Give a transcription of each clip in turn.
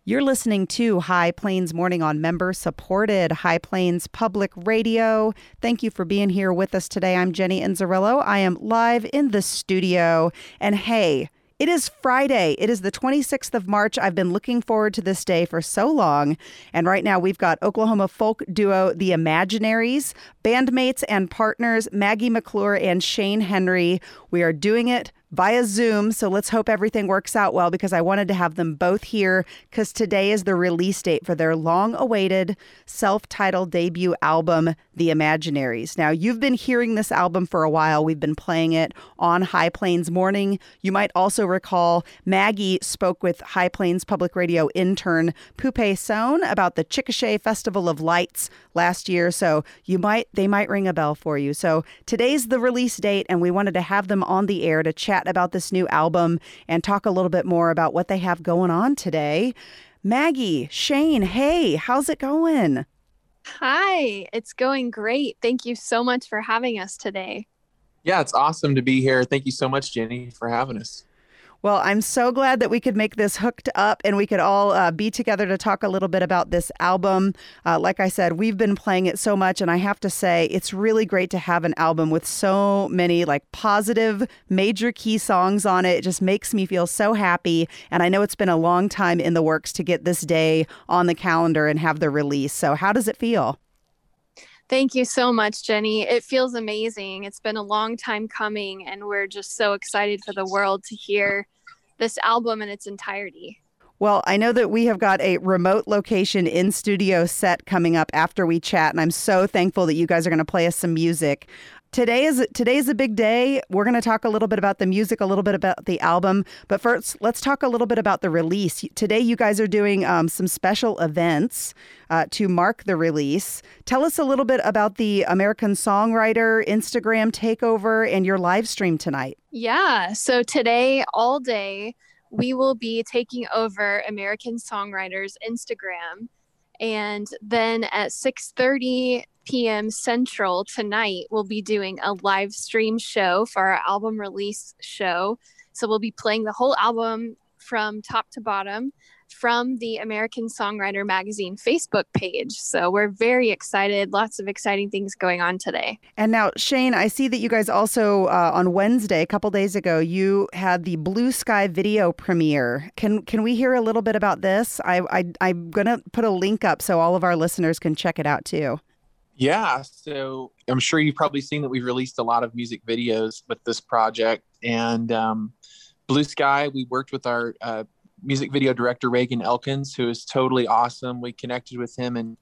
You're listening to High Plains Morning on member-supported High Plains Public Radio. Thank you for being here with us today. I'm Jenny Inzerillo. I am live in the studio. And hey, it is Friday. It is the 26th of March. I've been looking forward to this day for so long. And right now we've got Oklahoma folk duo The Imaginaries, bandmates and partners Maggie McClure and Shane Henry. We are doing it via Zoom, so let's hope everything works out well, because I wanted to have them both here because today is the release date for their long-awaited self-titled debut album, The Imaginaries. Now, you've been hearing this album for a while. We've been playing it on High Plains Morning. You might also recall Maggie spoke with High Plains Public Radio intern Pupe Sohn about the Chickasha Festival of Lights last year, so they might ring a bell for you. So today's the release date, and we wanted to have them on the air to chat about this new album and talk a little bit more about what they have going on today. Maggie, Shane, hey, how's it going? Hi, it's going great. Thank you so much for having us today. Yeah, it's awesome to be here. Thank you so much, Jenny, for having us. Well, I'm so glad that we could make this hooked up and we could all be together to talk a little bit about this album. Like I said, we've been playing it so much, and I have to say it's really great to have an album with so many positive major key songs on it. It just makes me feel so happy. And I know it's been a long time in the works to get this day on the calendar and have the release. So how does it feel? Thank you so much, Jenny. It feels amazing. It's been a long time coming, and we're just so excited for the world to hear this album in its entirety. Well, I know that we have got a remote location in studio set coming up after we chat, and I'm so thankful that you guys are going to play us some music. Today's a big day. We're going to talk a little bit about the music, a little bit about the album. But first, let's talk a little bit about the release. Today, you guys are doing some special events to mark the release. Tell us a little bit about the American Songwriter Instagram takeover and your live stream tonight. Yeah, so today, all day, we will be taking over American Songwriter's Instagram. And then at 6:30 p.m. Central tonight, we'll be doing a live stream show for our album release show. So we'll be playing the whole album from top to bottom from the American Songwriter Magazine Facebook page. So we're very excited. Lots of exciting things going on today. And now, Shane, I see that you guys also on Wednesday, a couple days ago, you had the Blue Sky video premiere. Can we hear a little bit about this? I'm going to put a link up so all of our listeners can check it out too. Yeah, so I'm sure you've probably seen that we've released a lot of music videos with this project. And Blue Sky, we worked with our music video director, Reagan Elkins, who is totally awesome. We connected with him in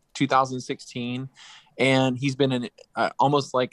2016, and he's been almost like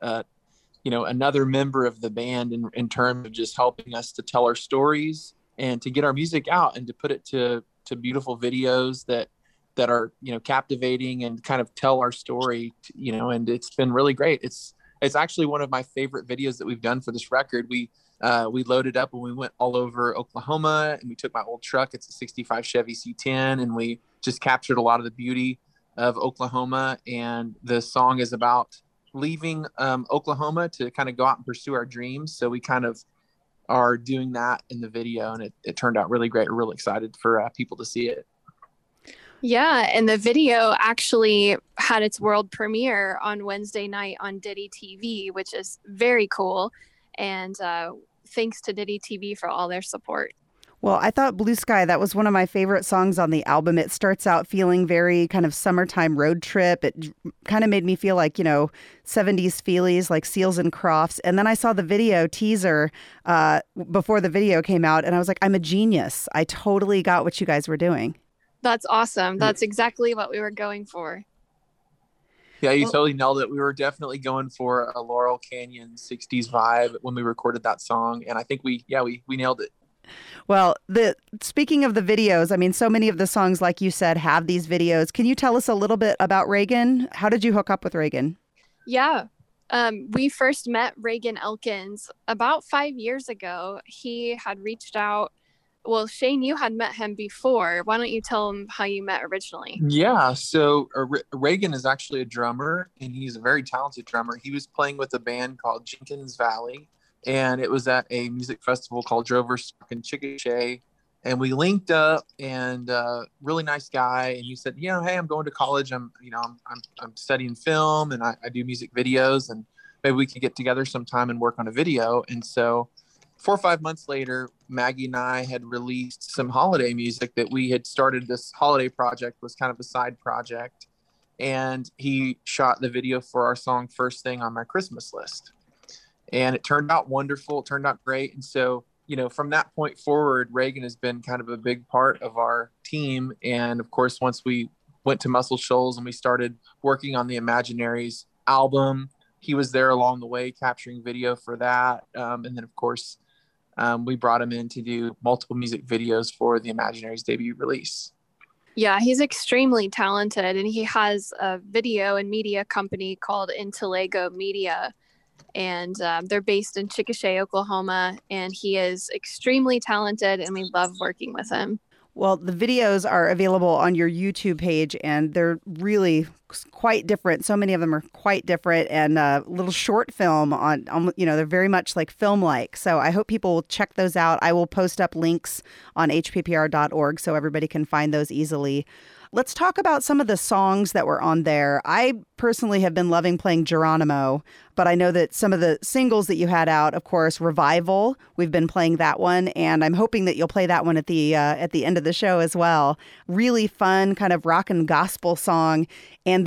another member of the band in terms of just helping us to tell our stories and to get our music out and to put it to beautiful videos that are, captivating and kind of tell our story, and it's been really great. It's actually one of my favorite videos that we've done for this record. We loaded up and we went all over Oklahoma, and we took my old truck. It's a 65 Chevy C10, and we just captured a lot of the beauty of Oklahoma. And the song is about leaving Oklahoma to kind of go out and pursue our dreams. So we kind of are doing that in the video, and it turned out really great. We're really excited for people to see it. Yeah, and the video actually had its world premiere on Wednesday night on Diddy TV, which is very cool. And thanks to Diddy TV for all their support. Well, I thought Blue Sky, that was one of my favorite songs on the album. It starts out feeling very kind of summertime road trip. It kind of made me feel like, 70s feelies, like Seals and Crofts. And then I saw the video teaser before the video came out, and I was like, I'm a genius. I totally got what you guys were doing. That's awesome. That's exactly what we were going for. Yeah, you totally nailed it. We were definitely going for a Laurel Canyon 60s vibe when we recorded that song. And I think we nailed it. Well, speaking of the videos, I mean, so many of the songs, like you said, have these videos. Can you tell us a little bit about Reagan? How did you hook up with Reagan? Yeah. We first met Reagan Elkins about 5 years ago. He had reached out. Well, Shane, you had met him before. Why don't you tell him how you met originally? Yeah, so Reagan is actually a drummer, and he's a very talented drummer. He was playing with a band called Jenkins Valley, and it was at a music festival called Drover's in Chickasha. and we linked up, and really nice guy. And he said, hey, I'm going to college. I'm studying film, and I do music videos, and maybe we could get together sometime and work on a video. And so 4 or 5 months later, Maggie and I had released some holiday music that we had started. This holiday project was kind of a side project. And he shot the video for our song First Thing on My Christmas List. And it turned out wonderful. It turned out great. And so, from that point forward, Reagan has been kind of a big part of our team. And of course, once we went to Muscle Shoals and we started working on the Imaginaries album, he was there along the way, capturing video for that. And then, of course, we brought him in to do multiple music videos for the Imaginaries debut release. Yeah, he's extremely talented, and he has a video and media company called Intellego Media, and they're based in Chickasha, Oklahoma, and he is extremely talented, and we love working with him. Well, the videos are available on your YouTube page, and they're really quite different. So many of them are quite different, and a little short film on they're very much like film-like. So I hope people will check those out. I will post up links on hppr.org so everybody can find those easily. Let's talk about some of the songs that were on there. I personally have been loving playing Geronimo, but I know that some of the singles that you had out, of course, Revival, we've been playing that one, and I'm hoping that you'll play that one at the end of the show as well. Really fun kind of rock and gospel song, and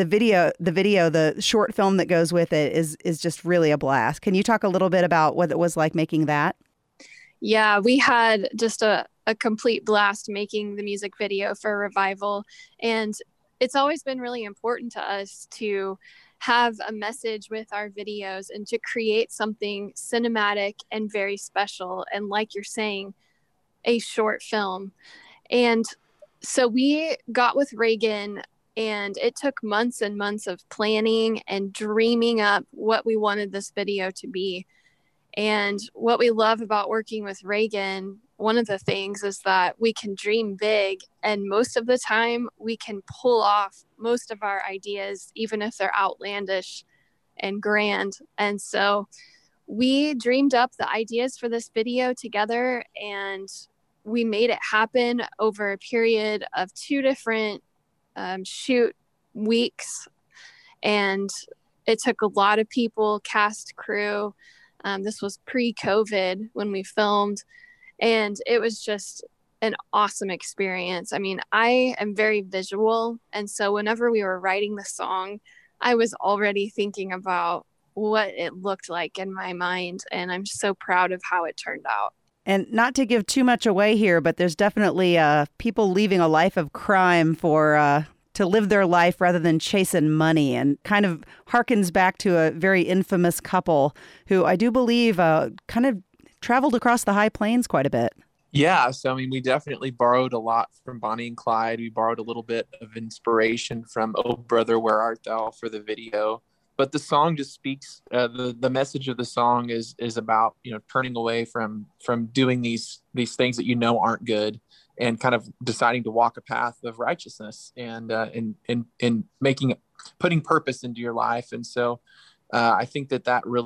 the short film that goes with it is just really a blast. Can you talk a little bit about what it was like making that? Yeah, we had just a complete blast making the music video for Revival. And it's always been really important to us to have a message with our videos and to create something cinematic and very special. And like you're saying, a short film. And so we got with Reagan, and it took months and months of planning and dreaming up what we wanted this video to be. And what we love about working with Reagan, one of the things is that we can dream big, and most of the time we can pull off most of our ideas, even if they're outlandish and grand. And so we dreamed up the ideas for this video together, and we made it happen over a period of 2 different shoot weeks. And it took a lot of people, cast, crew. This was pre-COVID when we filmed, and it was just an awesome experience. I mean, I am very visual, and so whenever we were writing the song, I was already thinking about what it looked like in my mind, and I'm so proud of how it turned out. And not to give too much away here, but there's definitely people leaving a life of crime to live their life rather than chasing money, and kind of harkens back to a very infamous couple who I do believe kind of traveled across the high plains quite a bit. Yeah. So, I mean, we definitely borrowed a lot from Bonnie and Clyde. We borrowed a little bit of inspiration from Oh Brother, Where Art Thou for the video. But the song just speaks, the message of the song is about, turning away from doing these things that aren't good, and kind of deciding to walk a path of righteousness and putting purpose into your life. And so I think that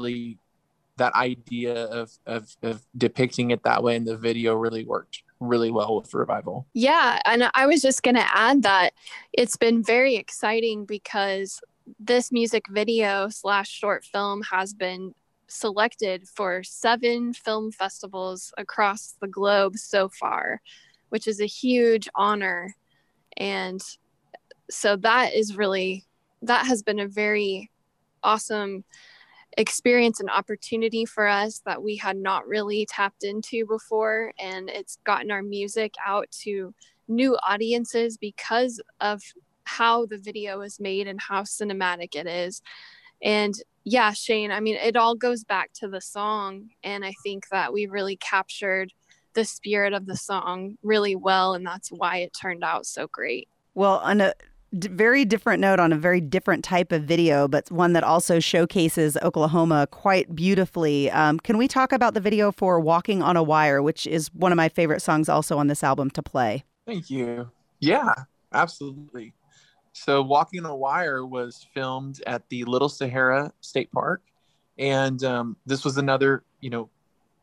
idea of depicting it that way in the video really worked really well with Revival. Yeah. And I was just going to add that it's been very exciting because this music video / short film has been selected for 7 film festivals across the globe so far, which is a huge honor. And so that has been a very awesome experience and opportunity for us that we had not really tapped into before. And it's gotten our music out to new audiences because of how the video is made and how cinematic it is. And yeah, Shane, I mean, it all goes back to the song. And I think that we really captured the spirit of the song really well. And that's why it turned out so great. Well, on a very different note, on a very different type of video, but one that also showcases Oklahoma quite beautifully. Can we talk about the video for Walking on a Wire, which is one of my favorite songs also on this album to play? Thank you. Yeah, absolutely. So Walking on a Wire was filmed at the Little Sahara State Park. And this was another,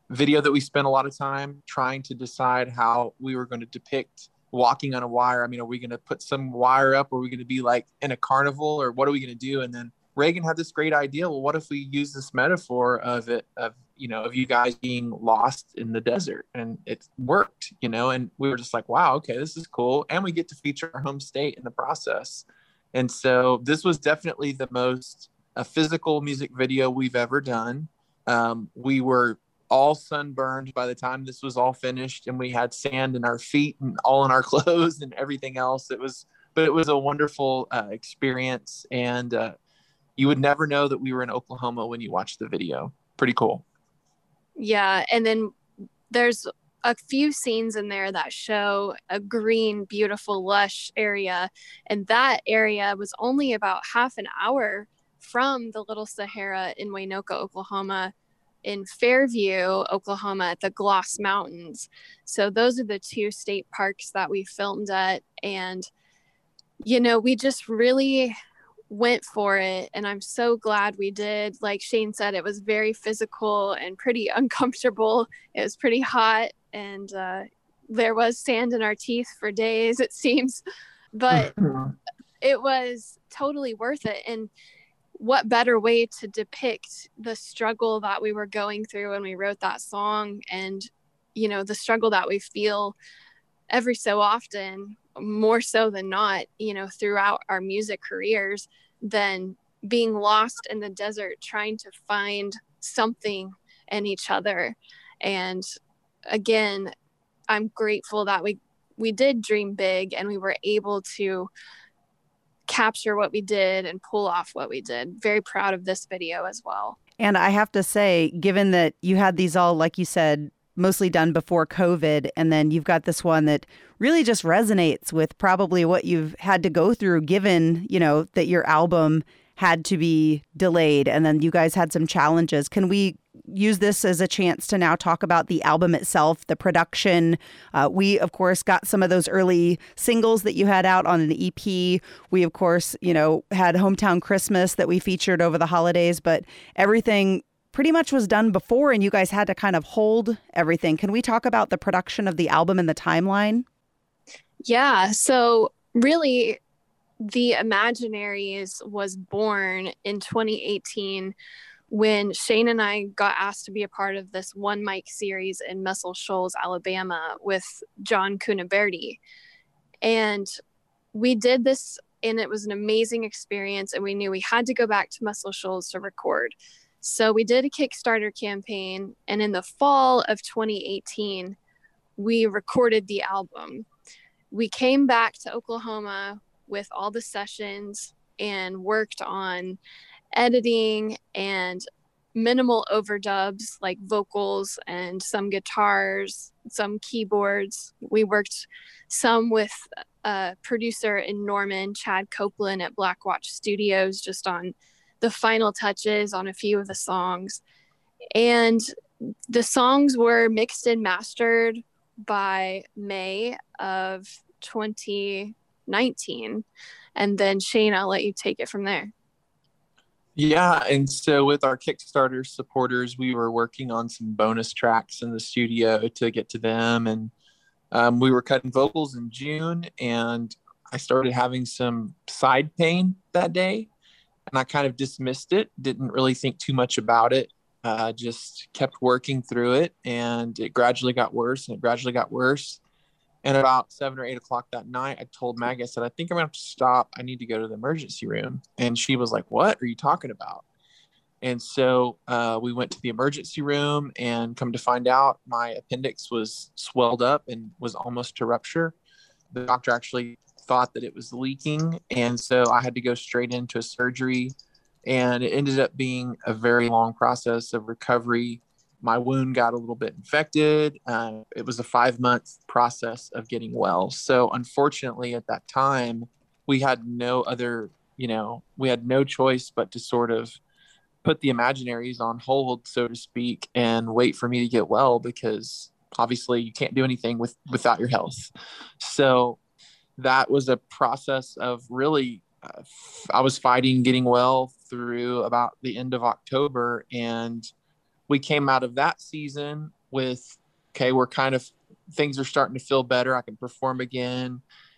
video that we spent a lot of time trying to decide how we were going to depict walking on a wire. I mean, are we going to put some wire up? Or are we going to be like in a carnival, or what are we going to do? And then Reagan had this great idea. Well, what if we use this metaphor of you guys being lost in the desert? And it worked, and we were just like, wow, okay, this is cool. And we get to feature our home state in the process. And so this was definitely the most physical music video we've ever done. We were all sunburned by the time this was all finished, and we had sand in our feet and all in our clothes and everything else. It was a wonderful experience. And you would never know that we were in Oklahoma when you watched the video. Pretty cool. Yeah. And then there's a few scenes in there that show a green, beautiful, lush area. And that area was only about half an hour from the Little Sahara in Waynoka, Oklahoma, in Fairview, Oklahoma, at the Gloss Mountains. So those are the two state parks that we filmed at. And, we just really went for it. And I'm so glad we did. Like Shane said, it was very physical and pretty uncomfortable. It was pretty hot. And there was sand in our teeth for days, it seems. But it was totally worth it. And what better way to depict the struggle that we were going through when we wrote that song, and the struggle that we feel every so often, more so than not, throughout our music careers, than being lost in the desert trying to find something in each other. And again, I'm grateful that we did dream big, and we were able to capture what we did and pull off what we did. Very proud of this video as well. And I have to say, given that you had these all, like you said, mostly done before COVID, and then you've got this one that really just resonates with probably what you've had to go through, given, that your album had to be delayed and then you guys had some challenges. Can we use this as a chance to now talk about the album itself, the production? We, of course, got some of those early singles that you had out on an EP. We, of course, had Hometown Christmas that we featured over the holidays, but everything pretty much was done before, and you guys had to kind of hold everything. Can we talk about the production of the album and the timeline? Yeah. So really, the Imaginaries was born in 2018 when Shane and I got asked to be a part of this one mic series in Muscle Shoals, Alabama with John Cunaberti. And we did this, and it was an amazing experience, and we knew we had to go back to Muscle Shoals to record. So we did a Kickstarter campaign, and in the fall of 2018, we recorded the album. We came back to Oklahoma with all the sessions and worked on editing and minimal overdubs like vocals and some guitars, some keyboards. We worked some with a producer in Norman, Chad Copeland at Black Watch Studios, just on the final touches on a few of the songs. And the songs were mixed and mastered by May of 2019. And then Shane, I'll let you take it from there. Yeah, and so with our Kickstarter supporters, we were working on some bonus tracks in the studio to get to them. And we were cutting vocals in June, and I started having some side pain that day. And I kind of dismissed it, didn't really think too much about it, just kept working through it. And it gradually got worse, and it gradually got worse. And about 7 or 8 o'clock that night, I told Maggie, I said, I think I'm going to have to stop. I need to go to the emergency room. And she was like, what are you talking about? And so we went to the emergency room, and come to find out, my appendix was swelled up and was almost to rupture. The doctor actually thought that it was leaking. And so I had to go straight into a surgery. And it ended up being a very long process of recovery. My wound got a little bit infected. It was a 5-month process of getting well. So unfortunately, at that time, we had no other, we had no choice but to sort of put the Imaginaries on hold, so to speak, and wait for me to get well, because obviously you can't do anything without your health. So that was a process of really, I was fighting getting well through about the end of October. And we came out of that season with, okay, we're kind of, things are starting to feel better. I can perform again.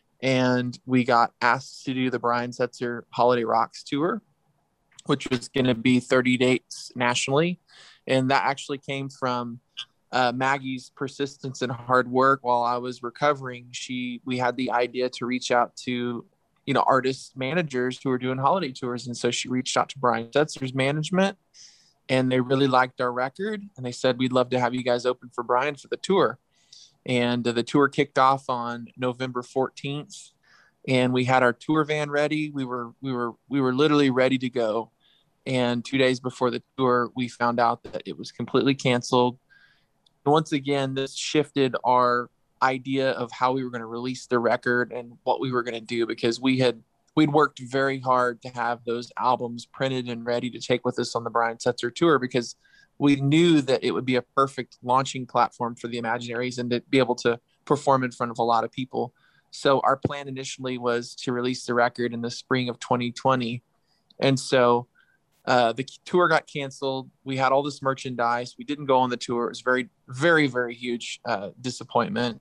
And we got asked to do the Brian Setzer Holiday Rocks tour, which was going to be 30 dates nationally. And that actually came from Maggie's persistence and hard work. While I was recovering, we had the idea to reach out to, artist managers who were doing holiday tours. And so she reached out to Brian Setzer's management, and they really liked our record. And they said, we'd love to have you guys open for Brian for the tour. And the tour kicked off on November 14th, and we had our tour van ready. We were literally ready to go. And 2 days before the tour, we found out that it was completely canceled. And once again, this shifted our idea of how we were going to release the record and what we were going to do, because we'd worked very hard to have those albums printed and ready to take with us on the Brian Setzer tour, because we knew that it would be a perfect launching platform for the Imaginaries and to be able to perform in front of a lot of people. So our plan initially was to release the record in the spring of 2020. And so the tour got canceled. We had all this merchandise. We didn't go on the tour. It was very, very, very huge disappointment.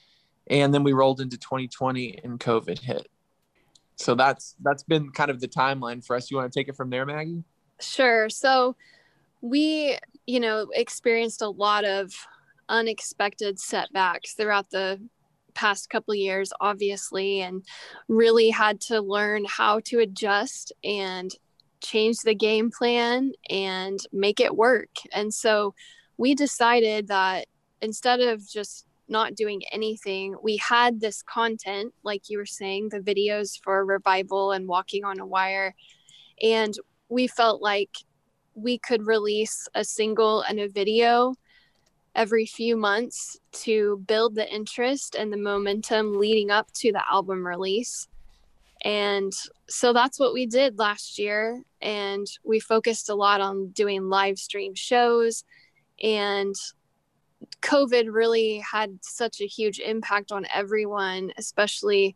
And then we rolled into 2020 and COVID hit. So that's been kind of the timeline for us. You want to take it from there, Maggie? Sure. So we, experienced a lot of unexpected setbacks throughout the past couple of years, obviously, and really had to learn how to adjust and change the game plan and make it work. And so we decided that instead of just not doing anything, we had this content, like you were saying, the videos for Revival and Walking on a Wire. And we felt like we could release a single and a video every few months to build the interest and the momentum leading up to the album release. And so that's what we did last year. And we focused a lot on doing live stream shows. And COVID really had such a huge impact on everyone, especially,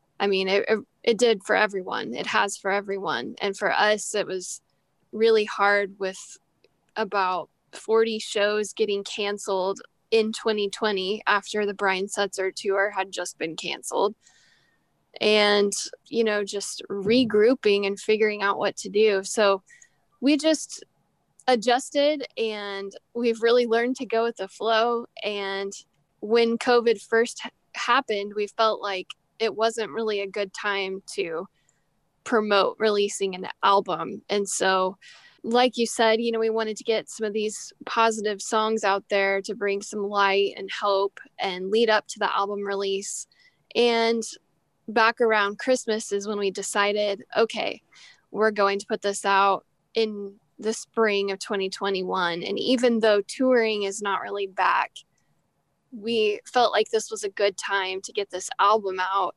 it did for everyone. It has for everyone. And for us, it was really hard with about 40 shows getting canceled in 2020 after the Brian Setzer tour had just been canceled. And, just regrouping and figuring out what to do. So we just adjusted, and we've really learned to go with the flow. And when COVID first happened, we felt like it wasn't really a good time to promote releasing an album. And so, like you said, we wanted to get some of these positive songs out there to bring some light and hope and lead up to the album release. And back around Christmas is when we decided, okay, we're going to put this out in the spring of 2021. And even though touring is not really back, we felt like this was a good time to get this album out.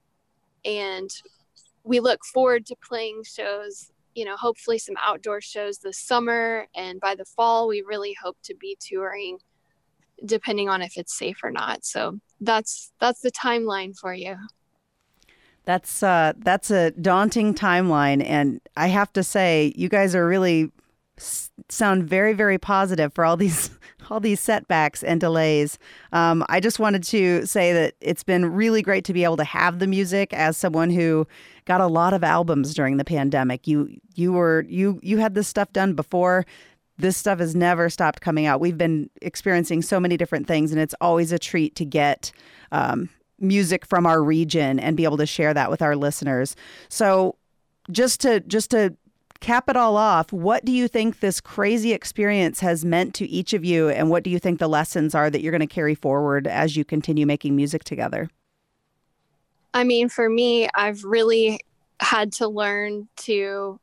And we look forward to playing shows, hopefully some outdoor shows this summer. And by the fall, we really hope to be touring, depending on if it's safe or not. So that's the timeline for you. That's a daunting timeline. And I have to say, you guys are really sound very, very positive for all these setbacks and delays. I just wanted to say that it's been really great to be able to have the music as someone who got a lot of albums during the pandemic. You had this stuff done before. This stuff has never stopped coming out. We've been experiencing so many different things, and it's always a treat to get music from our region and be able to share that with our listeners. So just to cap it all off, what do you think this crazy experience has meant to each of you, and what do you think the lessons are that you're going to carry forward as you continue making music together? For me, I've really had to learn to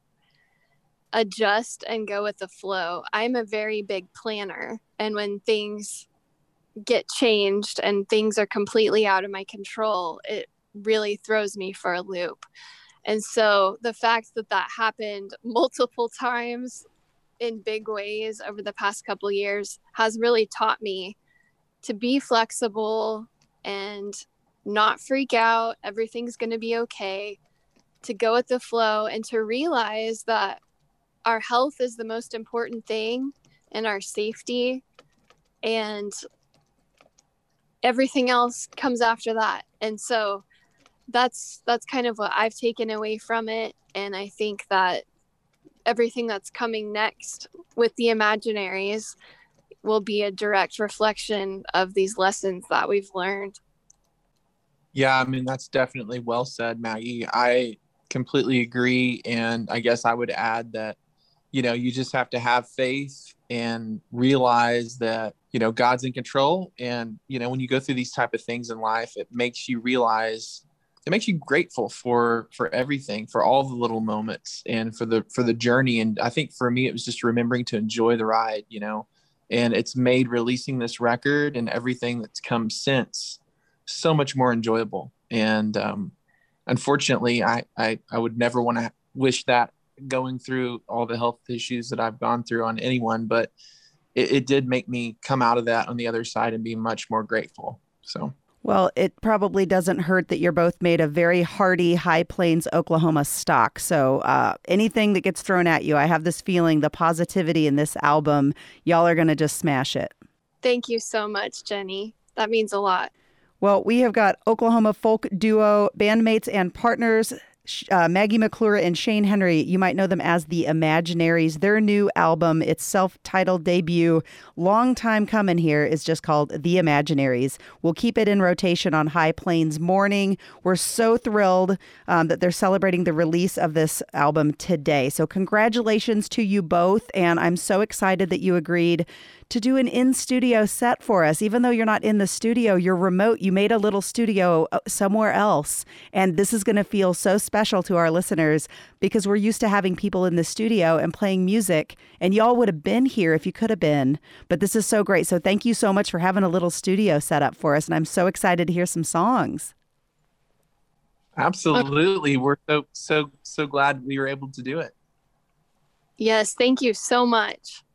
adjust and go with the flow. I'm a very big planner, and when things get changed and things are completely out of my control, it really throws me for a loop. And so the fact that happened multiple times in big ways over the past couple of years has really taught me to be flexible and not freak out. Everything's going to be okay, to go with the flow, and to realize that our health is the most important thing. and our safety, and everything else comes after that. And so that's kind of what I've taken away from it. And I think that everything that's coming next with the Imaginaries will be a direct reflection of these lessons that we've learned. Yeah, I mean, that's definitely well said, Maggie. I completely agree. And I guess I would add that, you just have to have faith and realize that, God's in control. And, when you go through these type of things in life, it makes you grateful for everything, for all the little moments and for the journey. And I think for me, it was just remembering to enjoy the ride, and it's made releasing this record and everything that's come since so much more enjoyable. And unfortunately, I would never want to wish that going through all the health issues that I've gone through on anyone, but it did make me come out of that on the other side and be much more grateful. So. Well, it probably doesn't hurt that you're both made of very hearty High Plains, Oklahoma stock. So anything that gets thrown at you, I have this feeling the positivity in this album, y'all are going to just smash it. Thank you so much, Jenny. That means a lot. Well, we have got Oklahoma folk duo bandmates and partners, Maggie McClure and Shane Henry. You might know them as the Imaginaries. Their new album, its self-titled debut, long time coming here, is just called The Imaginaries. We'll keep it in rotation on High Plains Morning. We're so thrilled that they're celebrating the release of this album today. So congratulations to you both. And I'm so excited that you agreed to do an in-studio set for us. Even though you're not in the studio, you're remote. You made a little studio somewhere else. And this is going to feel so special to our listeners because we're used to having people in the studio and playing music. And y'all would have been here if you could have been. But this is so great. So thank you so much for having a little studio set up for us. And I'm so excited to hear some songs. Absolutely. We're so glad we were able to do it. Yes, thank you so much.